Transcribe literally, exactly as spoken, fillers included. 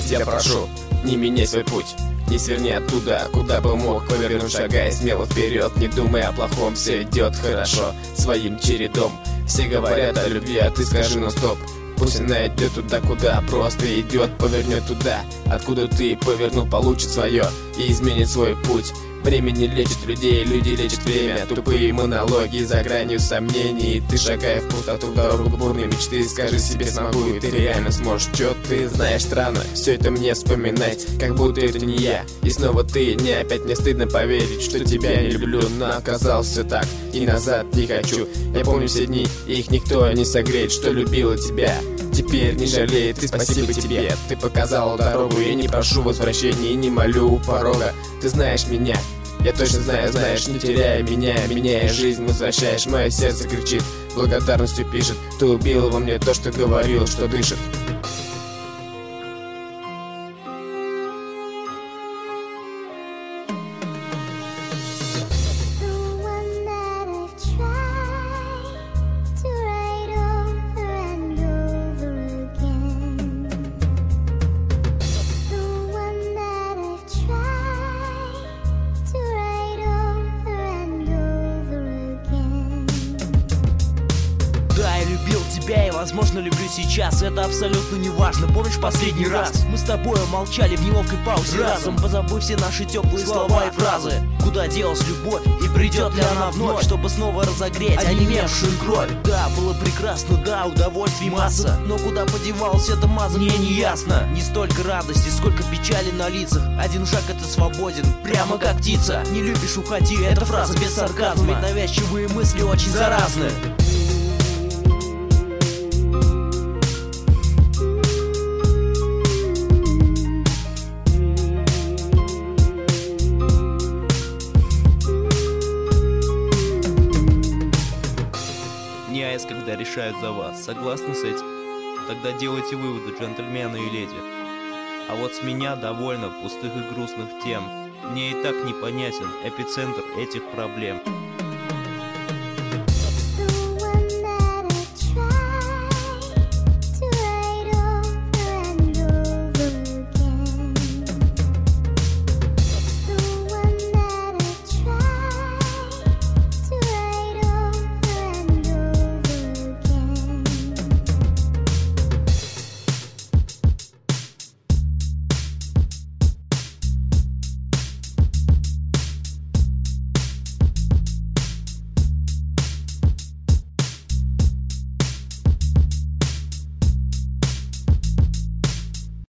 тебя прошу, не меняй свой путь. Не сверни оттуда, куда бы мог повернуть, шагай смело вперед. Не думай о плохом, все идет хорошо своим чередом. Все говорят о любви, а ты скажи ну стоп. Пусть она идет туда, куда просто идет. Повернет туда, откуда ты повернул, получит свое и изменит свой путь. Время не лечит людей, люди лечат время. Тупые монологи за гранью сомнений. Ты шагая в пустоту, в дорогу бурной мечты. Скажи себе смогу, и ты реально сможешь. Чё ты знаешь, странно все это мне вспоминать, как будто это не я. И снова ты, не опять мне стыдно поверить, что тебя не люблю, но оказалось все так, и назад не хочу. Я помню все дни, и их никто не согреет, что любила тебя. Теперь не жалеет, и спасибо тебе. Ты показала дорогу, и не прошу возвращения, и не молю у порога. Ты знаешь меня, я точно знаю, знаешь, не теряя меня, меняя жизнь, возвращаешь, мое сердце кричит, благодарностью пишет. Ты убила во мне то, что говорил, что дышит. Тебя и, возможно, люблю сейчас, это абсолютно не важно. Помнишь последний раз? Мы с тобой молчали в неловкой паузе. Разом позабыв все наши теплые слова и фразы. Куда делась любовь и придет ли она вновь, чтобы снова разогреть онемевшую кровь? Да, было прекрасно, да, удовольствий масса, но куда подевалась эта маза, мне не ясно. Не столько радости, сколько печали на лицах. Один шаг — это свободен, прямо как птица. Не любишь — уходи, эта фраза без сарказма, ведь навязчивые мысли очень заразны. Не АЭС, когда решают за вас. Согласны с этим? Тогда делайте выводы, джентльмены и леди. А вот с меня довольно пустых и грустных тем. Мне и так непонятен эпицентр этих проблем.